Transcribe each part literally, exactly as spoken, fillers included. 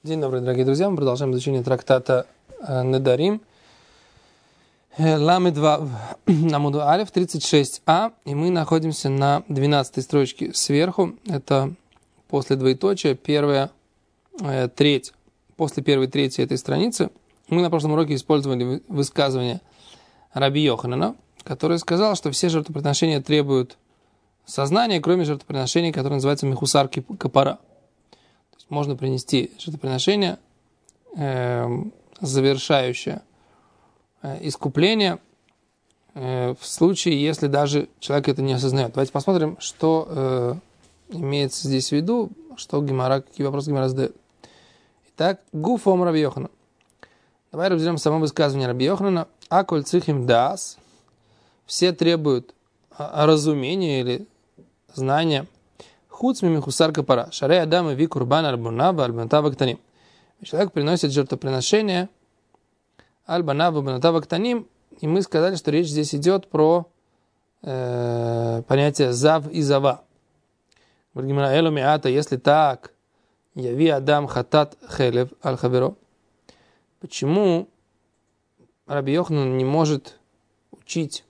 День добрый, дорогие друзья. Мы продолжаем изучение трактата Недарим. Ламед два Амуду Алеф, тридцать шесть а. И мы находимся на двенадцатой строчке сверху. Это после двоеточия, первая э, треть. После первой трети этой страницы мы на прошлом уроке использовали высказывание Раби Йоханана, который сказал, что все жертвоприношения требуют сознания, кроме жертвоприношений, которое называется Мехусар Капара. Можно принести жертвоприношение, э, завершающее э, искупление, э, в случае, если даже человек это не осознает. Давайте посмотрим, что э, имеется здесь в виду, что Гемара, какие вопросы Гемара задает. Итак, гуфом Раби Йоханана. Давай разберем само высказывание Раби Йоханана. Аколь цихим даас. Все требуют разумения или знания. Хуцми михусар капара. Шарей адам и ви курбан альбунаба альбанатава ктаним. Человек приносит жертвоприношение альбанаба альбанатава ктаним, и мы сказали, что речь здесь идет про э, понятие зав и зава. Если так, яви адам хатат хелев аль хаверо. Почему Раби Йоханан не может учить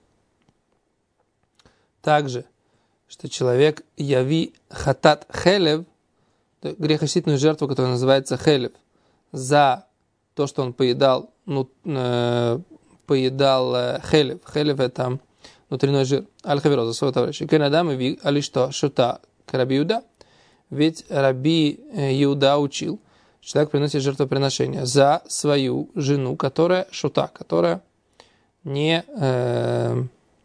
также, что человек яви хатат хелев, грехочистительную жертву, которая называется хелев, за то, что он поедал, ну, э, поедал э, хелев. Хелев — это внутренний жир. Аль-хаверо, за своего товарища. Кенадам и али что шута к Раби Иуда. Ведь Раби Иуда учил, человек приносит жертвоприношение за свою жену, которая шута, которая не э,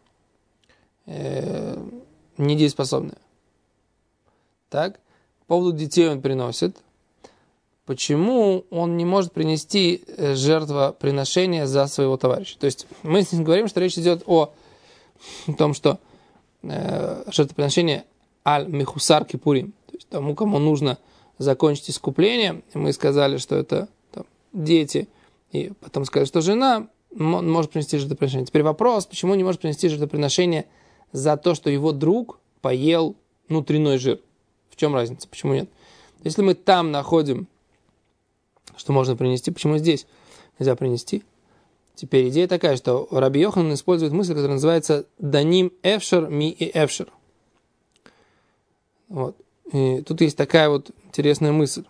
э, недееспособная. Так, по поводу детей он приносит. Почему он не может принести жертвоприношение за своего товарища? То есть мы здесь говорим, что речь идет о том, что э, жертвоприношение аль-мехусар кипурим, то есть тому, кому нужно закончить искупление. Мы сказали, что это там, дети, и потом сказали, что жена может принести жертвоприношение. Теперь вопрос, почему не может принести жертвоприношение за то, что его друг поел внутренний жир. В чем разница? Почему нет? Если мы там находим, что можно принести, почему здесь нельзя принести? Теперь идея такая, что Раби Йоханан использует мысль, которая называется «даним эфшер ми и эфшер». Вот. И тут есть такая вот интересная мысль.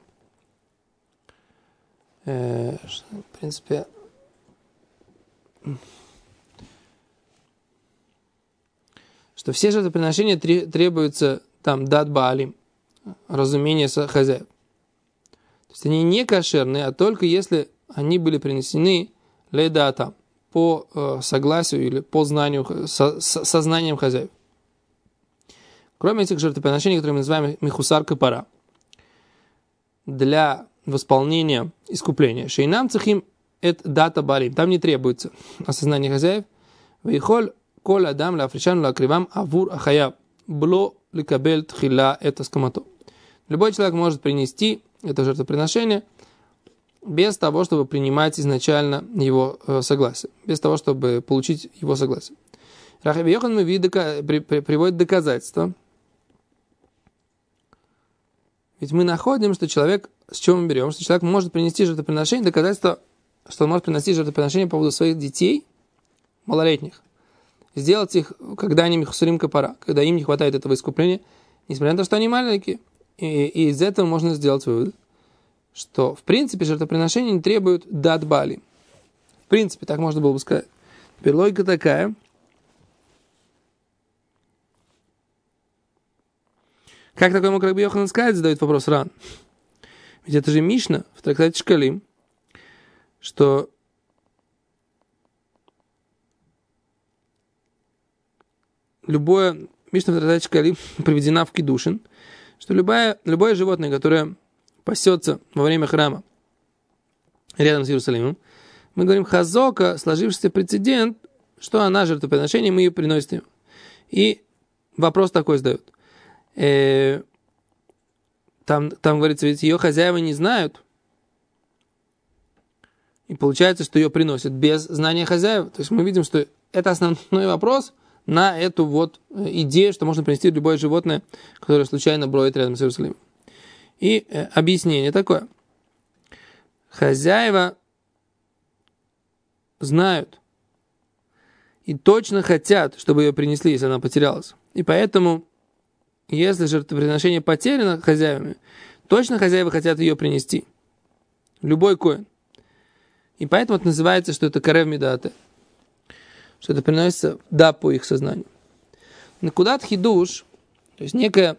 Э, в принципе... что все жертвоприношения требуются там дат баалим, разумение хозяев. То есть они не кошерные, а только если они были принесены лейдата, по э, согласию или по знанию, со, со, сознанием хозяев. Кроме этих жертвоприношений, которые мы называем мехусар капара, для восполнения искупления, шейнам цехим эт дата баалим, там не требуется осознание хозяев, вейхоль Коль адам ла афришан ла кривам авур ахаяв бло ликабель тхила это скамато. Любой человек может принести это жертвоприношение без того, чтобы принимать изначально его э, согласие, без того, чтобы получить его согласие. Раби Йоханан при, при, приводит доказательства. Ведь мы находим, что человек, с чего мы берем, что человек может принести жертвоприношение, доказательство, что он может принести жертвоприношение по поводу своих детей, малолетних, сделать их, когда они мехусарим капара, когда им не хватает этого искупления, несмотря на то, что они маленькие. И, и из этого можно сделать вывод, что, в принципе, жертвоприношения не требуют дат бали. В принципе, так можно было бы сказать. Теперь логика такая. Как такой мог Раби Йоханан сказать, задает вопрос Ран. Ведь это же Мишна в трактате Шкалим, что любое, Мишна в трактате Шкалим приведена в Кидушин, что любое, любое животное, которое пасется во время храма рядом с Иерусалимом, мы говорим хазока, сложившийся прецедент, что она жертвоприношение, мы ее приносим. И вопрос такой задают. Э, там, там говорится, ведь ее хозяева не знают, и получается, что ее приносят без знания хозяев. То есть мы видим, что это основной вопрос на эту вот идею, что можно принести любое животное, которое случайно броет рядом с Иерусалимом. И э, объяснение такое. хозяева знают и точно хотят, чтобы ее принесли, если она потерялась. И поэтому, если жертвоприношение потеряно хозяевами, точно хозяева хотят ее принести. Любой коэн. И поэтому это называется, что это карев мидате. Что это приносится, да, по их сознанию. Накудат хидуш, то есть некая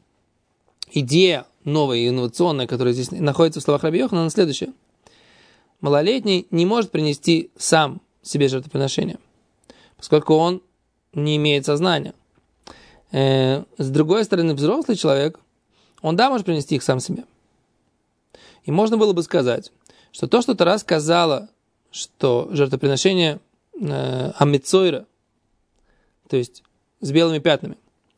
идея новая и инновационная, которая здесь находится в словах Раби Йоханана, следующая. Малолетний не может принести сам себе жертвоприношение, поскольку он не имеет сознания. Э, с другой стороны, взрослый человек, он, да, может принести их сам себе. И можно было бы сказать, что то, что Тора сказала, что жертвоприношение э, амецойра, то есть с белыми пятнами,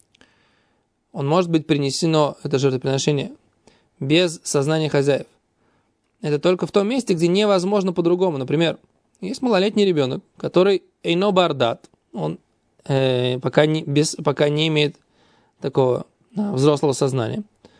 он может быть принесено, это жертвоприношение, без сознания хозяев. Это только в том месте, где невозможно по-другому. Например, есть малолетний ребенок, который эйно бардат, он э, пока, не, без, пока не имеет такого э, взрослого сознания.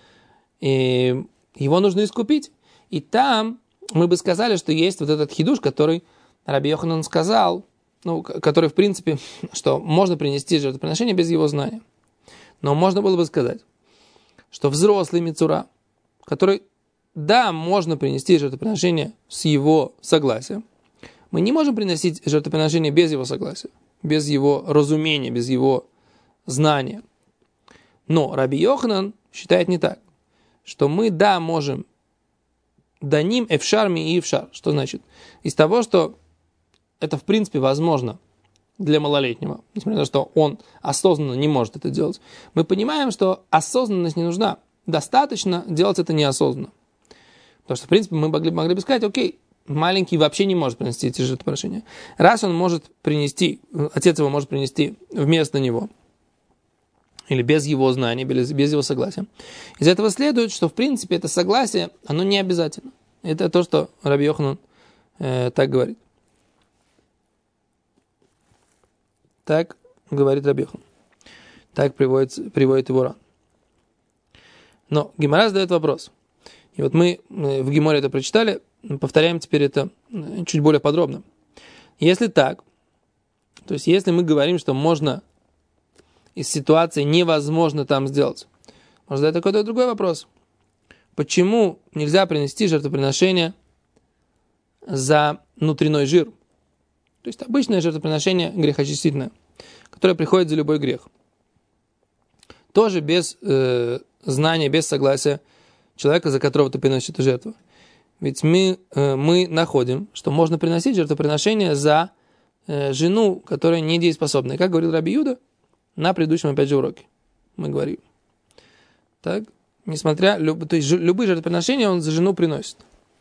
И его нужно искупить. И там мы бы сказали, что есть вот этот хидуш, который Раби Йоханан сказал, ну, который, в принципе, что можно принести жертвоприношение без его знания. Но можно было бы сказать, что взрослый мицура, который, да, можно принести жертвоприношение с его согласия, мы не можем приносить жертвоприношение без его согласия, без его разумения, без его знания. Но Раби Йоханан считает не так, что мы, да, можем даним эфшар ми и эфшар. Что значит? Из того, что это, в принципе, возможно для малолетнего, несмотря на то, что он осознанно не может это делать, мы понимаем, что осознанность не нужна. Достаточно делать это неосознанно. Потому что, в принципе, мы могли, могли бы сказать, окей, маленький вообще не может принести эти жертвоприношения. Раз он может принести, отец его может принести вместо него, или без его знания, без, без его согласия. Из этого следует, что, в принципе, это согласие, оно не обязательно. Это то, что Раби Йоханан э, так говорит. Так говорит Раби Йоханан. Так приводит, приводит его Ран. Но Гемара задает вопрос. И вот мы в Геморе это прочитали, повторяем теперь это чуть более подробно. Если так, то есть если мы говорим, что можно из ситуации невозможно там сделать, можно задать такой-то другой вопрос. Почему нельзя принести жертвоприношение за внутренний жир? То есть обычное жертвоприношение грехочистительное, которое приходит за любой грех. Тоже без э, знания, без согласия человека, за которого ты приносишь эту жертву. Ведь мы, э, мы находим, что можно приносить жертвоприношение за э, жену, которая недееспособна. И как говорил Раби Юда на предыдущем, опять же, уроке. Мы говорим. Так, несмотря, люб, то есть любые жертвоприношения он за жену приносит.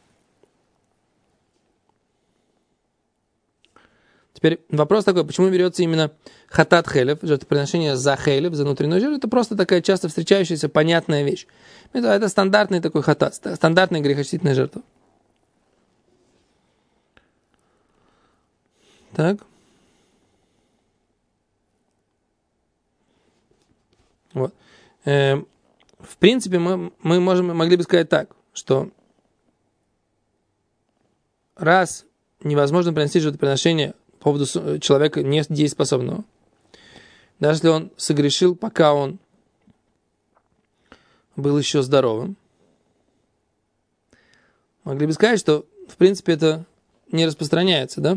Теперь вопрос такой, почему берется именно хатат хелев, жертвоприношение за хелев, за внутренний жир? Это просто такая часто встречающаяся понятная вещь. Это, это стандартный такой хатат, стандартная грехочистительная жертва. Так. Вот. Э, в принципе, мы, мы можем, могли бы сказать так, что раз невозможно принести жертвоприношение по поводу человека недееспособного, даже если он согрешил, пока он был еще здоровым, могли бы сказать, что, в принципе, это не распространяется, да?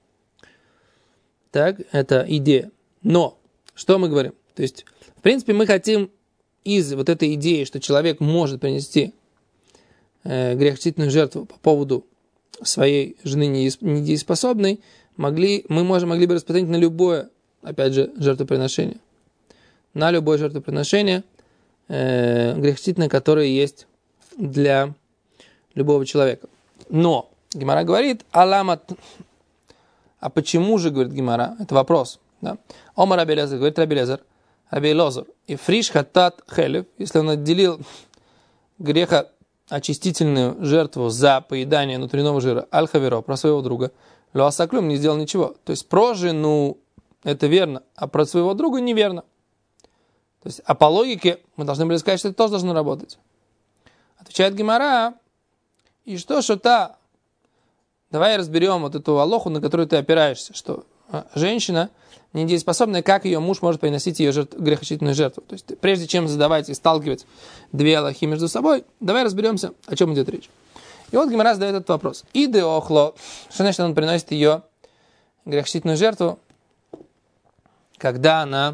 Так, это идея. Но, что мы говорим? То есть, в принципе, мы хотим из вот этой идеи, что человек может принести э, грехочистительную жертву по поводу своей жены недееспособной, могли, мы можем, могли бы распространить на любое, опять же, жертвоприношение. На любое жертвоприношение э, грехочистительное, которое есть для любого человека. Но Гемара говорит, аламат, а почему же, говорит Гемара, это вопрос, да? Омар Раби Элиэзер, говорит Раби Элиэзер, Раби Элиэзер, и фриш хатат хелев, если он отделил грехоочистительную жертву за поедание внутреннего жира, аль-хаверо, про своего друга, лоасаклюм, не сделал ничего. То есть про жену это верно, а про своего друга неверно. То есть, а по логике мы должны были сказать, что это тоже должно работать. Отвечает Гемара, и что, что та давай разберем вот эту алоху, на которую ты опираешься, что женщина недееспособная, как ее муж может приносить ее жертв, грехочистительную жертву. То есть, прежде чем задавать и сталкивать две алохи между собой, давай разберемся, о чем идет речь. И вот Гемара задает этот вопрос. Иде охло, что значит, он приносит ее грехочистительную жертву, когда она,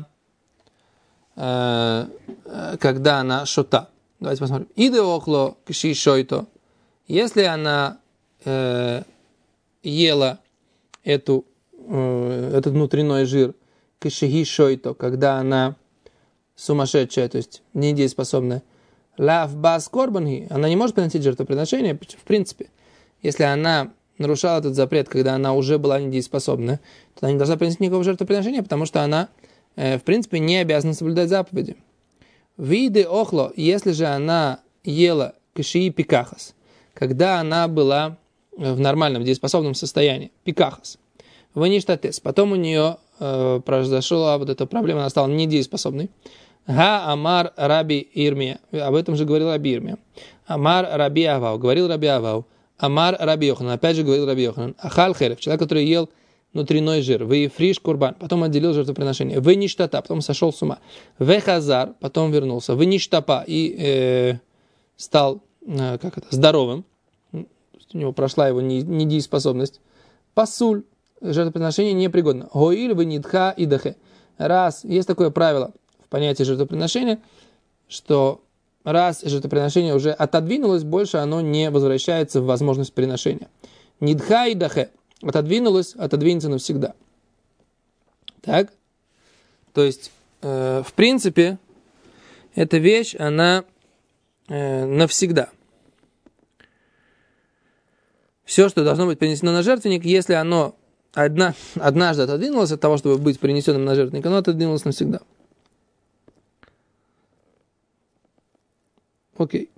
э, когда она шота. Давайте посмотрим. Иде охло кши шойто, если она э, ела эту этот внутренний жир, кишиги шойто, когда она сумасшедшая, то есть недееспособная, лав бас корбанги, она не может приносить жертвоприношение, в принципе. Если она нарушала этот запрет, когда она уже была недееспособна, то она не должна приносить никакого жертвоприношения, потому что она, в принципе, не обязана соблюдать заповеди. Виды охло, если же она ела кишии пикахас, когда она была в нормальном дееспособном состоянии, пикахас, ваништатес. Потом у нее э, произошла вот эта проблема, она стала недееспособной. Га амар раби Ирмия. Об этом же говорил раби Ирмия. Амар раби Авау. Говорил раби Авау. Амар раби Йоханан. Опять же говорил раби Йоханан. Ахал херев. Человек, который ел внутренний жир. Вейфриш курбан. Потом отделил жертвоприношение. Ваништата. Потом сошел с ума. Вехазар. Потом вернулся. Ваништапа. И э, стал э, как это, здоровым. У него прошла его недееспособность. Пасуль. Жертвоприношение непригодно. Гоиль венидха и дахе. Раз, есть такое правило в понятии жертвоприношения, что раз жертвоприношение уже отодвинулось, больше оно не возвращается в возможность приношения. Нидха и дахе. Отодвинулось, отодвинется навсегда. Так? То есть, э, в принципе, эта вещь, она э, навсегда. Все, что должно быть принесено на жертвенник, если оно Одна, однажды отодвинулась от того, чтобы быть принесенным на жертвенник, оно отодвинулось навсегда. Окей.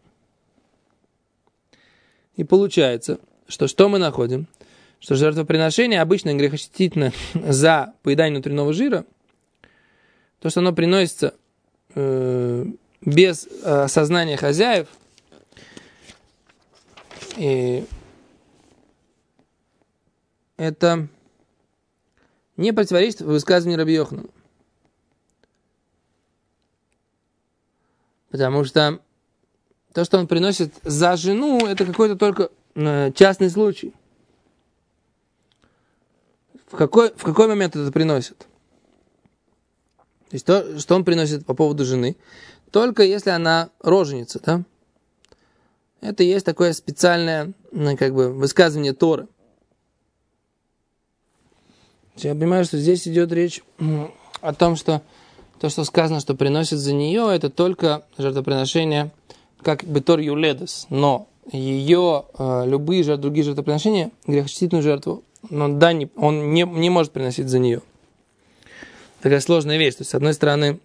И получается, что что мы находим? Что жертвоприношение обычно грехочистительное за поедание внутреннего жира, то, что оно приносится э, без э, сознания хозяев, и это не противоречит высказыванию раби Йоханана. Потому что то, что он приносит за жену, это какой-то только э, частный случай. В какой, в какой момент это приносит? То есть то, что он приносит по поводу жены, только если она роженица, да? Это есть такое специальное, ну, как бы, высказывание Торы. Я понимаю, что здесь идет речь о том, что то, что сказано, что приносит за нее, это только жертвоприношение, как бетор юледес, но ее э, любые жертв, другие жертвоприношения, грехочистительную жертву, но да, не, он не, не может приносить за нее. Такая сложная вещь. То есть, с одной стороны,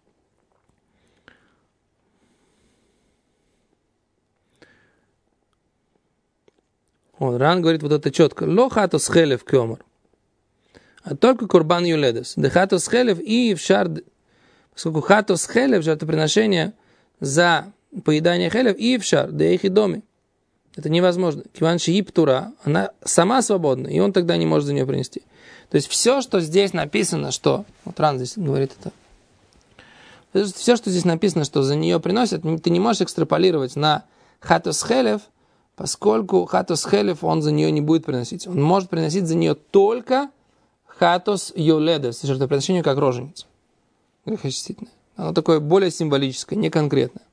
он Ран говорит вот это четко. Ло хатос хелев кёмар. А только курбан юледес. Де хатос хелев и в шар, поскольку хатос хелев, жертвоприношение за поедание хелев, и в шар, де их и доме. Это невозможно. Киван шии птура, она сама свободна, и он тогда не может за нее принести. То есть все, что здесь написано, что... Вот Ран здесь говорит это. Все, что здесь написано, что за нее приносят, ты не можешь экстраполировать на хатос хелев, поскольку хатос хелев он за нее не будет приносить. Он может приносить за нее только хатос юледес, жертвоприношение как роженица. Грехочистительное. Оно такое более символическое, не конкретное.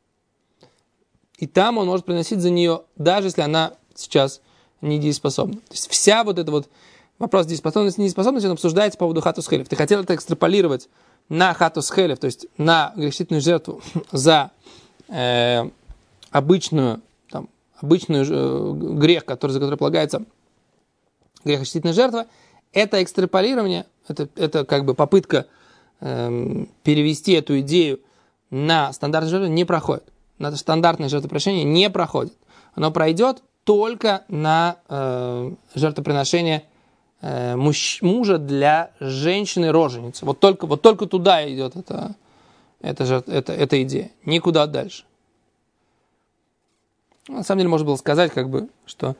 И там он может приносить за нее, даже если она сейчас недееспособна. То есть вся вот эта вот вопрос дееспособности и недееспособности, он обсуждается по поводу хатус хелев. Ты хотел это экстраполировать на хатус хелев, то есть на грехочистительную жертву за э, обычную, там, обычную э, грех, который, за который полагается грехочистительная жертва. Это экстраполирование, это, это как бы попытка э, перевести эту идею на стандартное жертвоприношение не проходит. На стандартное жертвоприношение не проходит. Оно пройдет только на э, жертвоприношение э, муж, мужа для женщины-роженицы. Вот только, вот только туда идет эта, эта, эта, эта идея. Никуда дальше. На самом деле можно было сказать, как бы, что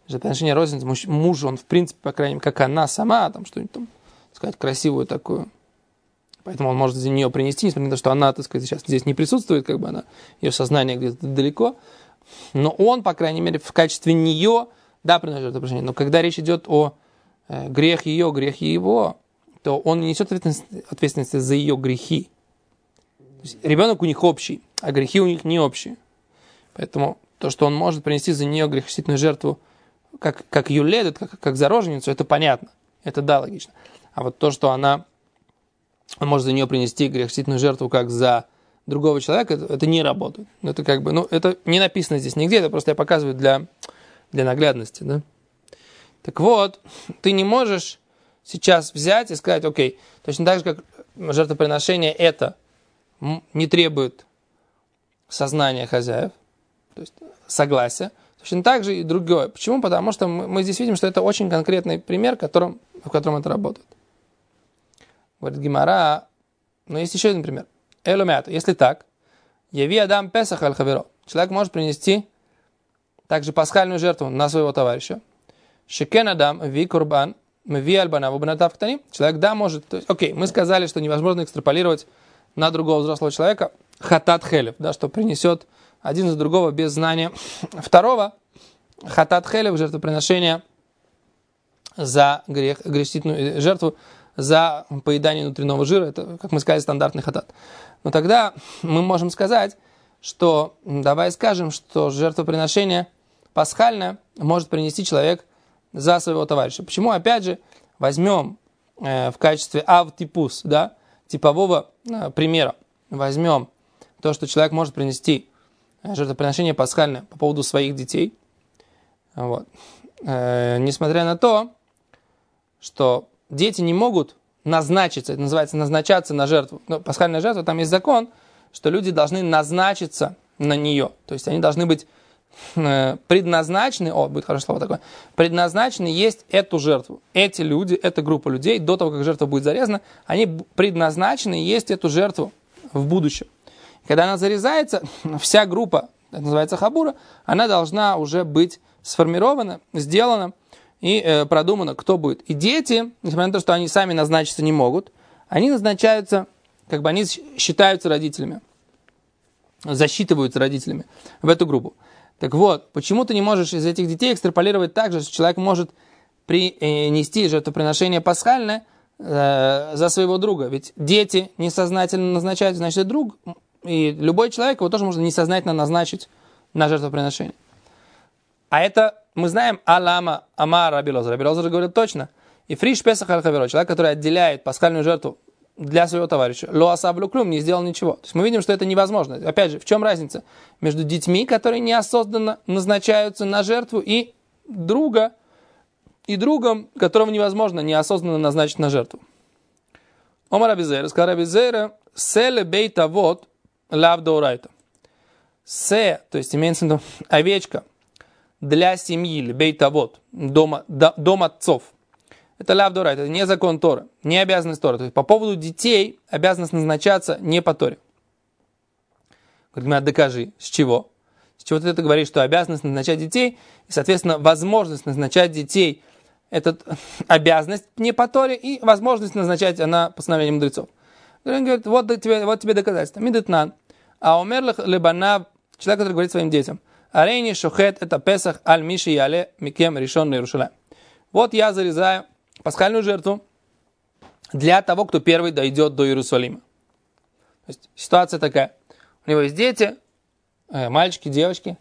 жертвоприношение розницы, муж, муж, он в принципе, по крайней мере, как она сама, там что-нибудь там, сказать, красивую такую. Поэтому он может за нее принести, несмотря на то, что она, так сказать, сейчас здесь не присутствует, как бы она, ее сознание где-то далеко. Но он, по крайней мере, в качестве нее, да, приносит жертвоприношение. Но когда речь идет о э, грех ее, грех его, то он не несет ответственности, ответственности за ее грехи. То есть ребенок у них общий, а грехи у них не общие. Поэтому то, что он может принести за нее грехочистительную жертву, как, как юледет, как, как за роженицу, это понятно. Это да, логично. А вот то, что она, он может за нее принести грехочистительную жертву, как за другого человека, это, это не работает. Это как бы, ну, это не написано здесь нигде, это просто я показываю для, для наглядности, да. Так вот, ты не можешь сейчас взять и сказать, окей, точно так же, как жертвоприношение это не требует сознания хозяев, то есть согласия, точно так же и другое. Почему? Потому что мы, мы здесь видим, что это очень конкретный пример, которым, в котором это работает. Говорит Гемара, но есть еще один пример. Элумят, если так, яви адам песах аль хаверо. Человек может принести также пасхальную жертву на своего товарища. Шекен адам ви курбан ви альбана вубнатав ктани. Человек, да, может. То есть, окей, мы сказали, что невозможно экстраполировать на другого взрослого человека хатат хелев, да, что принесет один за другого без знания второго. Хатат хелев, жертвоприношение за грех, грешительную жертву, за поедание внутреннего жира. Это, как мы сказали, стандартный хатат. Но тогда мы можем сказать, что давай скажем, что жертвоприношение пасхальное может принести человек за своего товарища. Почему? Опять же, возьмем э, в качестве ав-типус, да, типового э, примера, возьмем то, что человек может принести э, жертвоприношение пасхальное по поводу своих детей. Вот. Э, несмотря на то, что дети не могут назначиться, это называется назначаться на жертву. Но пасхальная жертва, там есть закон, что люди должны назначиться на нее. То есть они должны быть э, предназначены, о, будет хорошее слово такое, предназначены есть эту жертву. Эти люди, эта группа людей, до того, как жертва будет зарезана, они предназначены есть эту жертву в будущем. Когда она зарезается, вся группа, это называется хабура, она должна уже быть сформирована, сделана, и э, продумано, кто будет. И дети, несмотря на то, что они сами назначиться не могут, они назначаются, как бы они считаются родителями, засчитываются родителями в эту группу. Так вот, почему ты не можешь из этих детей экстраполировать так же, что человек может принести жертвоприношение пасхальное э, за своего друга? Ведь дети несознательно назначают, значит, это друг, и любой человек его тоже можно несознательно назначить на жертвоприношение. А это мы знаем алама амар Раби Лозер. Раби Лозер говорит точно. И фриш песах аль хаверо, человек, который отделяет пасхальную жертву для своего товарища, ло асаблю клюм, не сделал ничего. То есть мы видим, что это невозможно. Опять же, в чем разница между детьми, которые неосознанно назначаются на жертву, и друга, и другом, которого невозможно неосознанно назначить на жертву. Омар Раби Зейра, сказал Раби Зейра, селе бейта вот лав доурайта. Се, то есть имеется в виду овечка, для семьи, бейт-авот, дом, дом отцов. Это ляв дора, это не закон Торы, не обязанность Торы. То есть по поводу детей обязанность назначаться не по Торе. Говорит, докажи, с чего? С чего ты это говоришь, что обязанность назначать детей, и, соответственно, возможность назначать детей, это обязанность не по Торе, и возможность назначать она постановлением мудрецов. Он говорит, вот тебе, вот тебе доказательство. Мидетнан. А умерлых лебанав, человек, который говорит своим детям, Арейни шохет это Песах аль миши яле микем решен на Иерушалаим. Вот я зарезаю пасхальную жертву для того, кто первый дойдет до Иерусалима. То есть ситуация такая. У него есть дети, мальчики, девочки,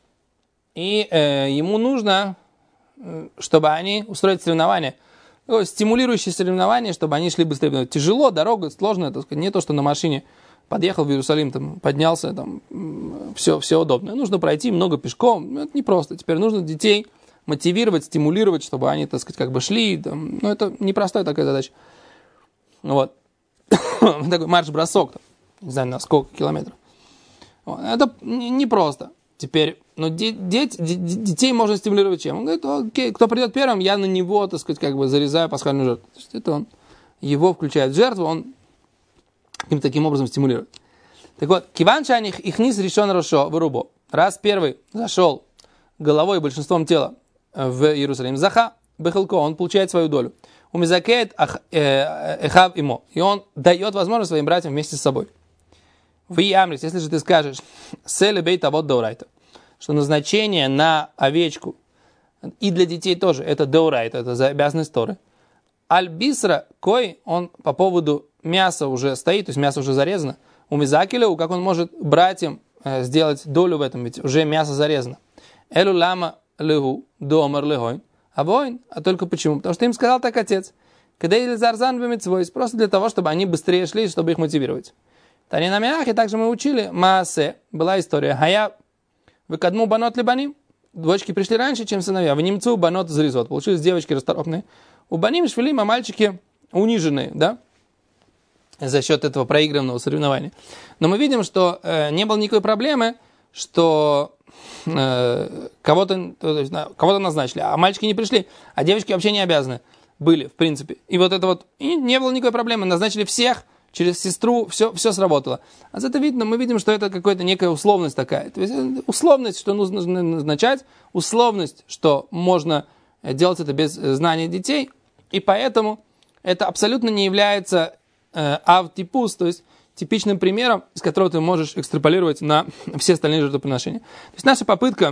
и э, ему нужно, чтобы они устроить соревнования, стимулирующие соревнования, чтобы они шли быстрее. Тяжело, дорога сложная, так сказать, не то, что на машине подъехал в Иерусалим, там, поднялся, там, все, все удобно. Нужно пройти много пешком, это непросто. Теперь нужно детей мотивировать, стимулировать, чтобы они, так сказать, как бы шли. Там. Ну, это непростая такая задача. Вот. Такой марш-бросок, там, не знаю, на сколько километров. Вот. Это непросто. Теперь, ну, де- де- де- детей можно стимулировать чем? Он говорит, окей, кто придет первым, я на него, так сказать, как бы зарезаю пасхальную жертву. То есть это он, его включает в жертву, он каким-то таким образом стимулирует. Так вот, киванча них их низ решен рошо вырубо. Раз первый зашел головой и большинством тела в Иерусалим. Заха бехалко, он получает свою долю. Умизакеет эхав имо. И он дает возможность своим братьям вместе с собой. В Ямрис, если же ты скажешь, сели бейта вот даурайта, что назначение на овечку и для детей тоже, это даурайта, это за обязанность Торы. Аль-бисра, кой, он по поводу мяса уже стоит, то есть мясо уже зарезано. У мизакеля, как он может братьям э, сделать долю в этом, ведь уже мясо зарезано. Элу лама легу, домар легойн, а воин, а только почему? Потому что им сказал так отец. Когда или зарзан бемитцвой, просто для того, чтобы они быстрее шли, чтобы их мотивировать. Тани на мяхе, также мы учили, маасе, была история. Хая, выкадму банот либаним, дочки пришли раньше, чем сыновья. В немцу банот зарезот, получились девочки расторопные. У баним швелим, а мальчики униженные, да, за счет этого проигранного соревнования. Но мы видим, что э, не было никакой проблемы, что э, кого-то, то есть, кого-то назначили, а мальчики не пришли, а девочки вообще не обязаны были, в принципе. И вот это вот, и не было никакой проблемы, назначили всех, через сестру, все, все сработало. А за это видно, мы видим, что это какая-то некая условность такая. То есть условность, что нужно назначать, условность, что можно делать это без знания детей, и поэтому это абсолютно не является э, автипус, то есть типичным примером, из которого ты можешь экстраполировать на все остальные жертвоприношения. То есть наша попытка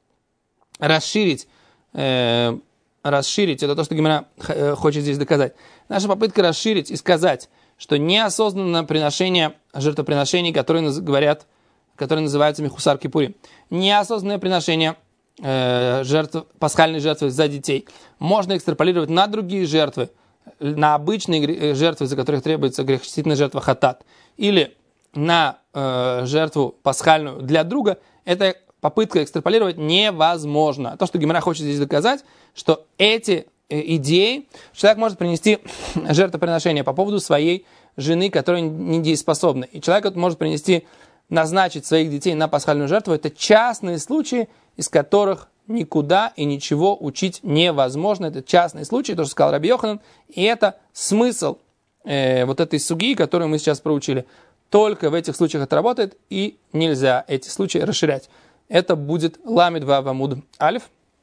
расширить, э, расширить, это то, что Гемара хочет здесь доказать, наша попытка расширить и сказать, что неосознанное приношение жертвоприношений, которые говорят, которые называются мехусар кипурим, неосознанное приношение э, жертв, пасхальной жертвы за детей, можно экстраполировать на другие жертвы, на обычные жертвы, за которых требуется грехочистительная жертва хатат, или на э, жертву пасхальную для друга, это попытка экстраполировать невозможно. То, что Гемара хочет здесь доказать, что эти идеи, человек может принести жертвоприношение по поводу своей жены, которая недееспособна. И человек может принести, назначить своих детей на пасхальную жертву. Это частные случаи, из которых никуда и ничего учить невозможно. Это частные случаи, то, что сказал Раби Йоханан. И это смысл э, вот этой суги, которую мы сейчас проучили. Только в этих случаях это работает, и нельзя эти случаи расширять. Это будет ламид вав амуд алиф.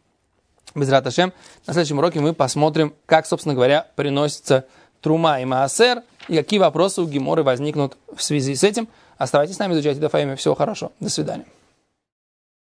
Безрат Ашем. На следующем уроке мы посмотрим, как, собственно говоря, приносится трума и маасер, и какие вопросы у Геморы возникнут в связи с этим. Оставайтесь с нами, изучайте Дафаими. Всего хорошего. До свидания.